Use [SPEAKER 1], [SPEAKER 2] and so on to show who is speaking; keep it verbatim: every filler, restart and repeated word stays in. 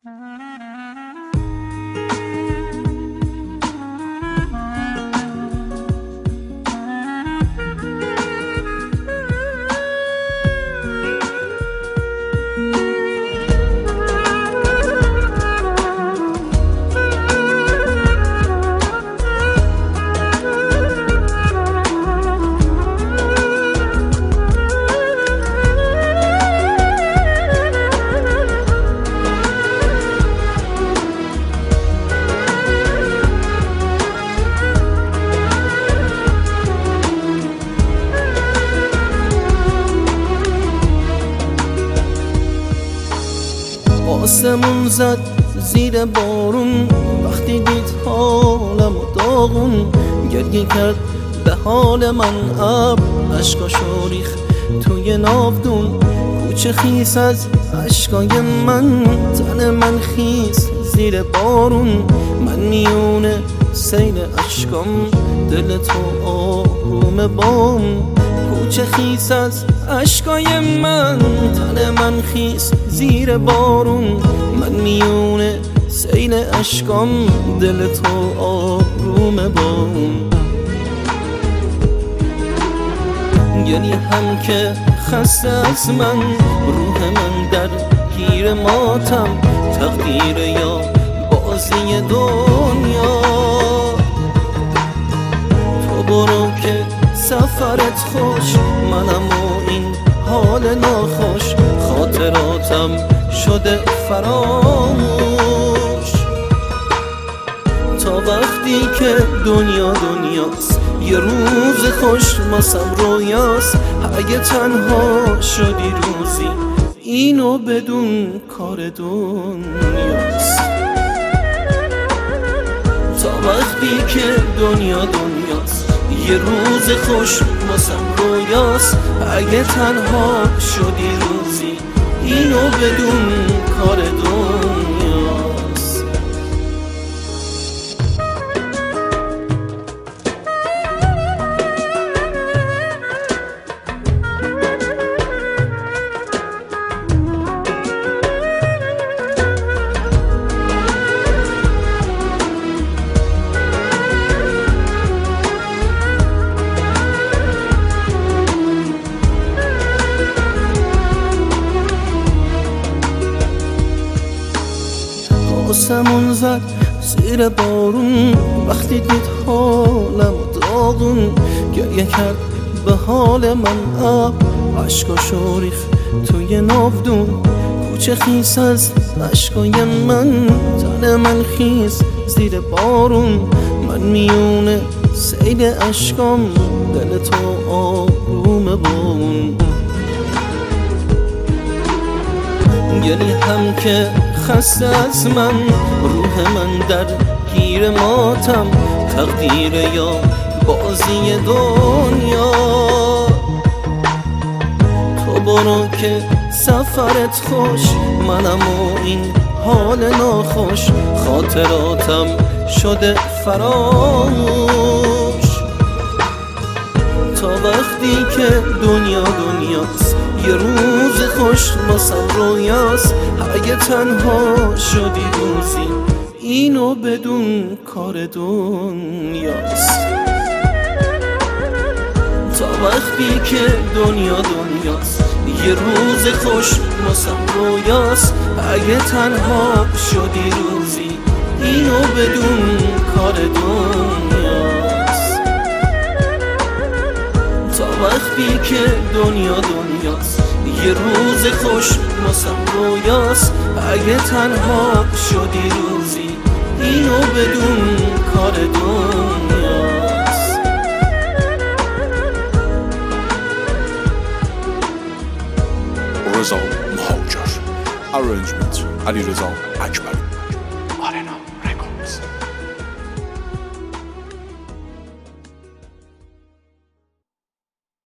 [SPEAKER 1] آسمون زد زیر بارون وقتی دید حالم و داغون، گریه کرد به حال من ابر، اشکاشو ریخت توی ناودون. کوچه خیس از اشکای من، تن من خیس زیر بارون. من میونه سیل اشکام، دل تو آروم بام. کوچه خیس از اشکای من، تن من خیس زیر بارون. من میونه سیل اشکام، دل تو آروم بام. گریه هم که خسته از من، روح من در گیر ماتم. تقدیر یا بازی دنیا، تو برو که سفرت خوش، منم و این حال ناخوش. خاطراتم شده فراموش، تا وقتی که دنیا دنیاست، یه روز خوش واسم رویاست. اگه تنها شدی روزی، اینو بدون کار دنیاست. تا وقتی که دنیا دنیاست، یه روز خوش واسم رویاست. اگه تنها شدی روزی، اینو بدون کار دنیاست. آسمون زد زیر بارون وقتی دید حالم و داغون. گریه کرد به حال من ابر، اشکاشو ریخت توی ناودون. کوچه خیس از اشکای من، تن من خیس زیر بارون. من میونه سیل اشکام، دل تو آروم بام. گریه هم که خسته از من، روح من در گیر ماتم. تقدیر یا بازی دنیا، تو برو که سفرت خوش، منم و این حال ناخوش. خاطراتم شده فراموش، تا وقتی که دنیا دنیاست، یه روز خوش واسم رویاست. اگه تنها شدی روزی، اینو بدون کار دنیاست. تا وقتی که دنیا دنیاست، یه روز خوش واسم رویاست. اگه تنها شدی روزی، اینو بدون کار دنیاست. تا وقتی که دنیا دنیاست، یه روز خوش واسم رویاست. اگه تنها شدی روزی، اینو بدون کار دنیاست.
[SPEAKER 2] رضا مهاجر. Arrangement علیرضا اکبری.